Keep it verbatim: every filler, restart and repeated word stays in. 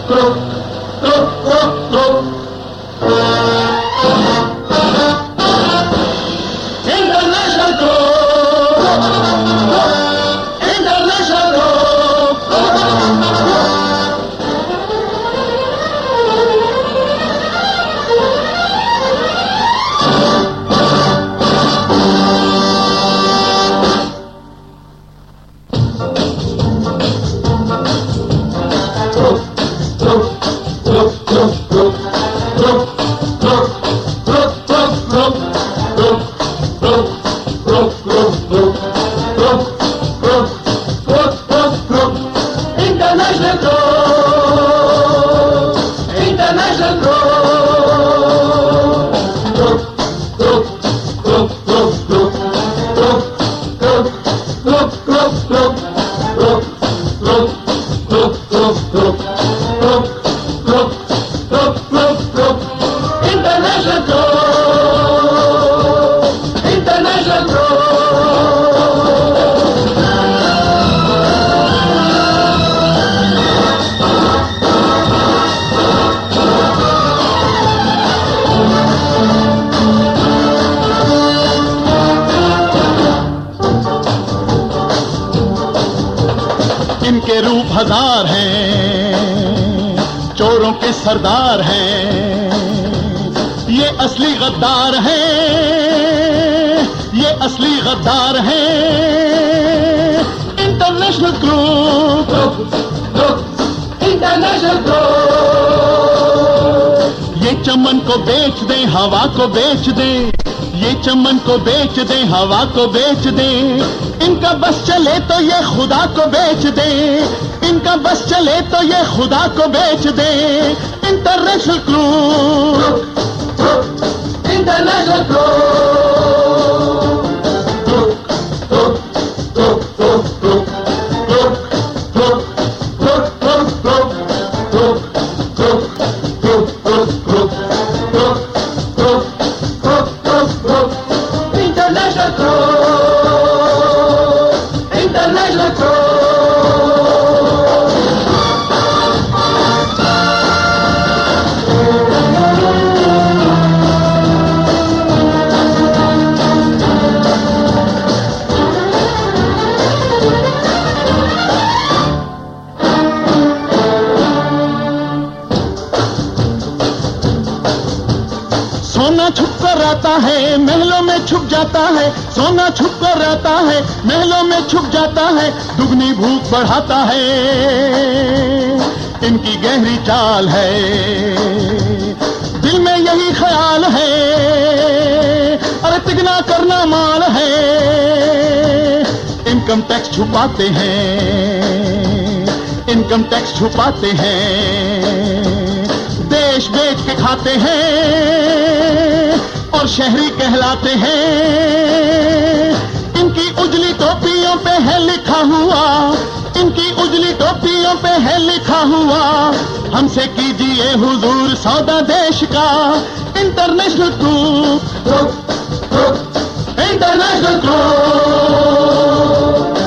इनके रूप हजार हैं, चोरों के सरदार हैं, ये असली गद्दार हैं, ये असली गद्दार हैं। International group, international group. ये चमन को बेच दें, हवा को बेच दें, ये चमन को बेच दें, हवा को बेच दें। इनका बस चले तो ये खुदा को बेच दे, इनका बस चले तो ये खुदा को बेच दे। इंटरनेशनल ग्रुप, इंटरनेशनल सोना छुप कर आता है, महलों में छुप जाता है, सोना छुप कर आता है, महलों में छुप जाता है, दुगनी भूख बढ़ाता है। इनकी गहरी चाल है, दिल में यही ख्याल है, अरे तिगना करना माल है। इनकम टैक्स छुपाते हैं, इनकम टैक्स छुपाते हैं, देश बेच के खाते हैं और शहरी कहलाते हैं। इनकी उजली टोपियों पे है लिखा हुआ, इनकी उजली टोपियों पे है लिखा हुआ, हमसे कीजिए हुजूर सौदा देश का। International group, international group.